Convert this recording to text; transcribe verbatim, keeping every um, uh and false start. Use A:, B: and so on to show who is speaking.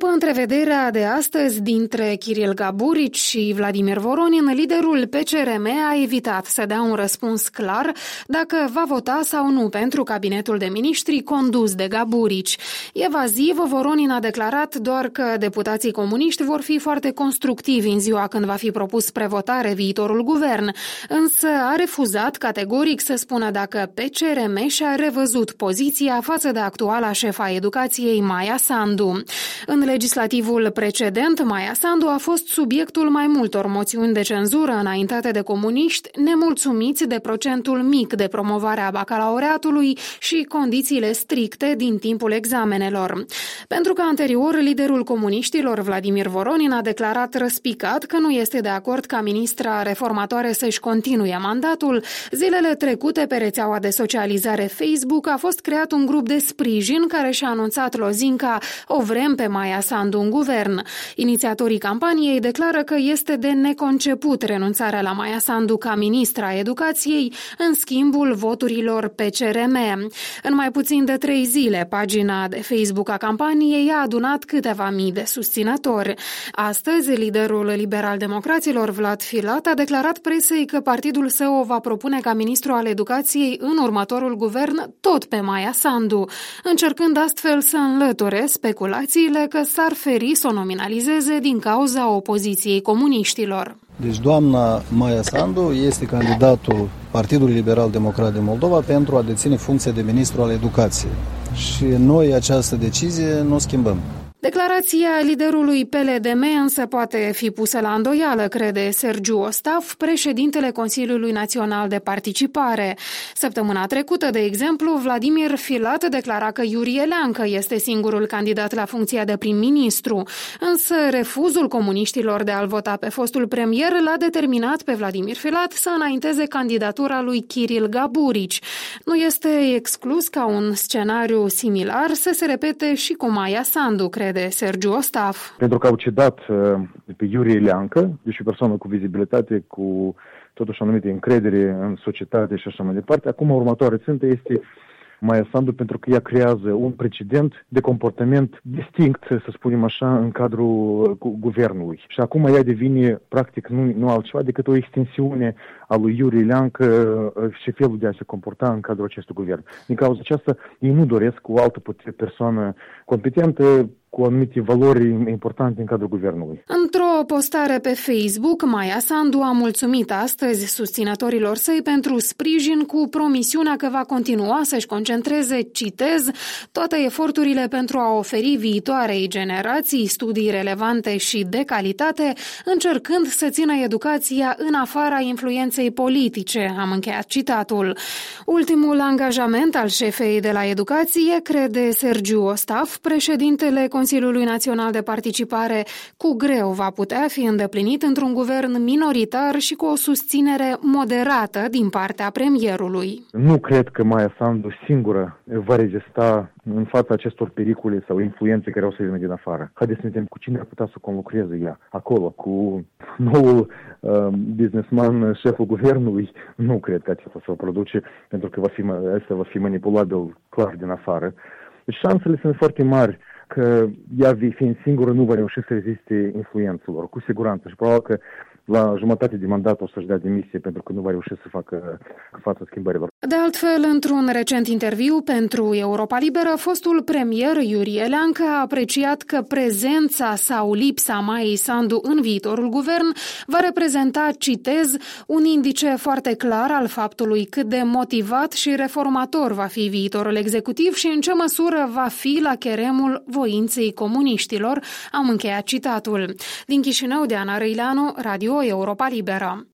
A: După întrevederea de astăzi dintre Kiril Gaburici și Vladimir Voronin, liderul P C R M a evitat să dea un răspuns clar dacă va vota sau nu pentru cabinetul de miniștri condus de Gaburici. Evaziv, Voronin a declarat doar că deputații comuniști vor fi foarte constructivi în ziua când va fi propus spre votare viitorul guvern, însă a refuzat categoric să spună dacă P C R M și-a revăzut poziția față de actuala șefa educației Maia Sandu. În legislativul precedent, Maia Sandu a fost subiectul mai multor moțiuni de cenzură înaintate de comuniști, nemulțumiți de procentul mic de promovare a bacalaureatului și condițiile stricte din timpul examenelor. Pentru că anterior, liderul comuniștilor, Vladimir Voronin, a declarat răspicat că nu este de acord ca ministra reformatoare să-și continue mandatul, zilele trecute pe rețeaua de socializare Facebook a fost creat un grup de sprijin care și-a anunțat lozinca "O vrem pe Maia Sandu în guvern". Inițiatorii campaniei declară că este de neconceput renunțarea la Maia Sandu ca ministra educației în schimbul voturilor P C R M. În mai puțin de trei zile, pagina de Facebook a campaniei a adunat câteva mii de susținători. Astăzi, liderul liberal-democraților Vlad Filat a declarat presei că partidul său o va propune ca ministru al educației în următorul guvern tot pe Maia Sandu, încercând astfel să înlăture speculațiile că s-ar feri să o nominalizeze din cauza opoziției comuniștilor.
B: Deci doamna Maia Sandu este candidatul Partidului Liberal-Democrat din Moldova pentru a deține funcția de ministru al educației. Și noi această decizie nu o schimbăm.
A: Declarația liderului P L D M însă poate fi pusă la îndoială, crede Sergiu Ostaf, președintele Consiliului Național de Participare. Săptămâna trecută, de exemplu, Vladimir Filat declara că Iurie Leancă este singurul candidat la funcția de prim-ministru, însă refuzul comuniștilor de a-l vota pe fostul premier l-a determinat pe Vladimir Filat să înainteze candidatura lui Kiril Gaburici. Nu este exclus ca un scenariu similar să se repete și cu Maia Sandu, crede de Sergiu Ostaf.
C: Pentru că au cedat pe Iurie Leancă, deci o persoană cu vizibilitate, cu totuși anumite încredere în societate și așa mai departe, acum următoarea țintă este Maia Sandu, pentru că ea creează un precedent de comportament distinct, să spunem așa, în cadrul guvernului. Și acum ea devine, practic, nu, nu altceva decât o extensiune a lui Iurie Leancă și felul de a se comporta în cadrul acestui guvern. Din cauza aceasta, ei nu doresc o altă persoană competentă, cu anumite valori importante în cadrul guvernului.
A: Într-o postare pe Facebook, Maia Sandu a mulțumit astăzi susținătorilor săi pentru sprijin, cu promisiunea că va continua să-și concentreze, citez, toate eforturile pentru a oferi viitoarei generații studii relevante și de calitate, încercând să țină educația în afara influenței politice, am încheiat citatul. Ultimul angajament al șefei de la educație, crede Sergiu Ostaf, președintele Consiliului Național de Participare, cu greu va putea fi îndeplinit într-un guvern minoritar și cu o susținere moderată din partea premierului.
C: Nu cred că Maia Sandu singură va rezista în fața acestor pericole sau influențe care o să vină din afară. Haideți să vedem cu cine ar putea să conlucreze ea acolo, cu noul uh, businessman, șeful guvernului. Nu cred că acesta se va produce, pentru că va fi, asta va fi manipulabil clar din afară. Deci șansele sunt foarte mari că ea, fiind singură, nu va reuși să reziste influențelor, cu siguranță. Și probabil că la jumătate de mandat o să-și dea demisie pentru că nu va reuși să facă față schimbărilor.
A: De altfel, într-un recent interviu pentru Europa Liberă, fostul premier Iurie Leancă a apreciat că prezența sau lipsa Maiei Sandu în viitorul guvern va reprezenta, citez, un indice foarte clar al faptului cât de motivat și reformator va fi viitorul executiv și în ce măsură va fi la cheremul voinței comuniștilor, am încheiat citatul. Din Chișinău, Diana Răileanu, Radio Europa Liberă.